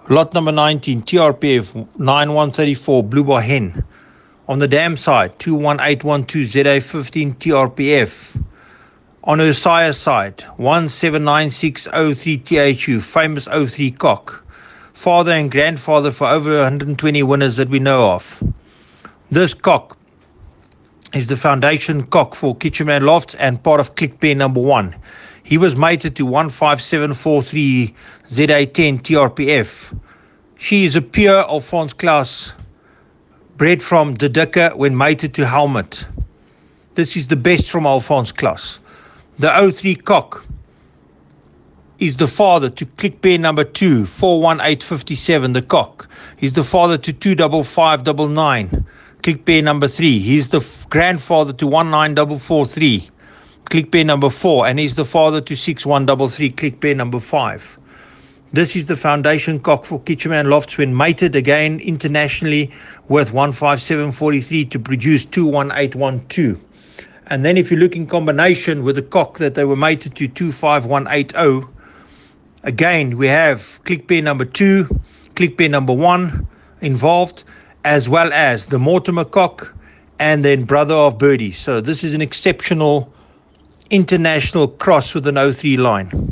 Lot number 19, TRPF 9134, Blue Bar Hen. On the dam side, 21812 ZA15 TRPF. On her sire side, 179603 THU, famous 03 cock. Father and grandfather for over 120 winners that we know of. This cock is the foundation cock for Kitchenman Lofts and part of click pair number 1. He was mated to 15743 ZA10 TRPF. She is a pure Alphonse Klaus, bred from De Dikke when mated to Helmet. This is the best from Alphonse Klaus. The 03 cock is the father to click pair number 2, 41857, the cock. He's the father to 25599, click pair number 3. He's the grandfather to 19443. Click pair number 4, and he's the father to 6133, click pair number 5. This is the foundation cock for Kitchenman Lofts when mated again internationally with 15743 to produce 21812. And then if you look in combination with the cock that they were mated to 25180, again we have click pair number 2, click pair number 1 involved, as well as the Mortimer cock and then brother of Birdie. So this is an exceptional international cross with an 03 line.